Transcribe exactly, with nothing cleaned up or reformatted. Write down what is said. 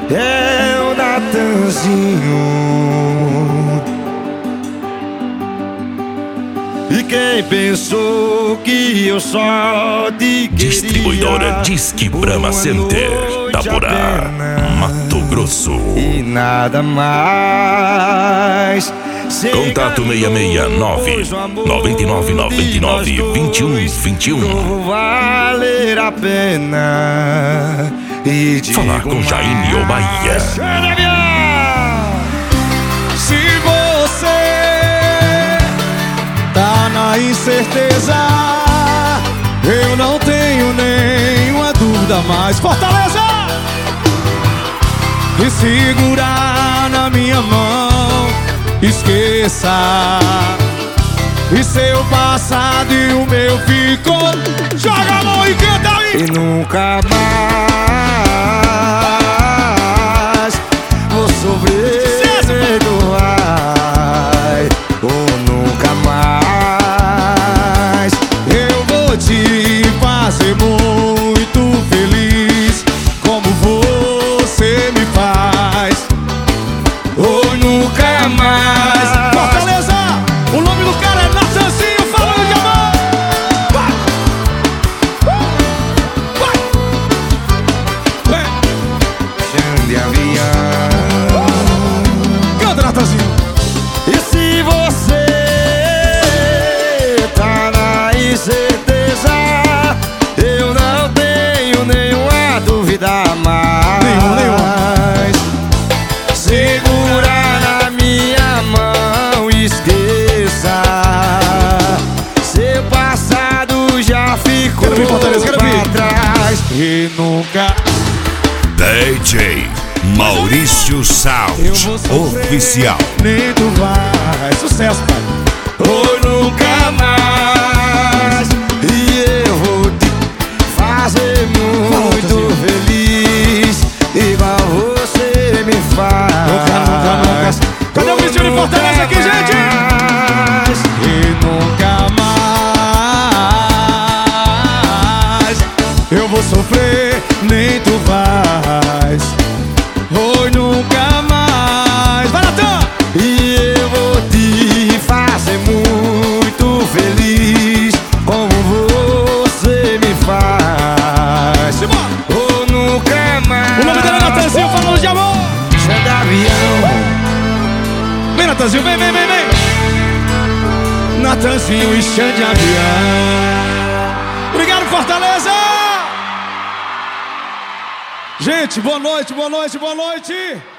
é o Natanzinho. E quem pensou que eu só te queria? Distribuidora Disque Brahma Center, Itaporá, Mato Grosso. E nada mais. Contato seis seis nove, nove nove nove nove, dois um dois um. Valer a pena. E falar com Jaime ou Bahia. Se você tá na incerteza, eu não tenho nenhuma dúvida mais. Fortaleza! E segurar na minha mão, esqueça. E seu passado e o meu ficou. Joga a mão e canta aí! E nunca mais vou sofrer. Vai, ou nunca mais eu vou te fazer muito feliz, como você me faz. Ou nunca mais. Fortaleza! O nome do cara é Natanzinho, falando de amor. Vai! Vai! Chão de avião. Canta, Natanzinho. E se você tá na incerteza, eu não tenho nenhuma dúvida mais. Nenhuma, nenhuma. Segura na minha mão, esqueça. Seu passado já ficou Quero vir, Fortaleza, quero vir. pra trás. E nunca D J Maurício Sound Oficial. nem tu vai. Sucesso, pai. Ou nunca mais. E eu vou te fazer muito feliz, igual você me faz. Nunca, nunca, nunca. Cadê o vestido de Fortaleza aqui, gente? E nunca mais eu vou sofrer, nem tu vais. Oi, nunca mais. Vai, Natan! E eu vou te fazer muito feliz, como você me faz. Simbora! Ou nunca mais. O nome dele é Natanzinho, falando de amor. Chão de avião. Vem, Natanzinho, vem, vem, vem, vem. Natanzinho e chão de avião. Obrigado, Fortaleza! Gente, boa noite, boa noite, boa noite.